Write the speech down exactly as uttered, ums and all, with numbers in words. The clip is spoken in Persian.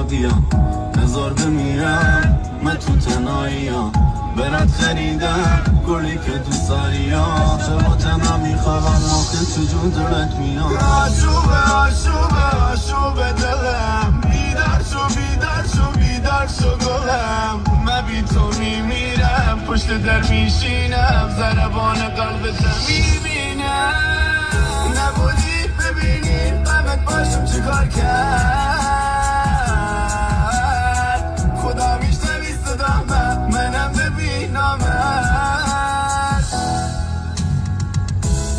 وادیام هزار بمیرم من تو تنهاییام برات خریدم گلی که دوست داری ها چه با تنها میخوابم موقع تو جون دلت میام آشوبه آشوبه آشوبه دلم بیدار شو بیدار شو بیدار شو گلم من بی تو میمیرم پشت در میشینم ضربان قلبت میبینم نبودی ببینی غمت باشم چیکار کرد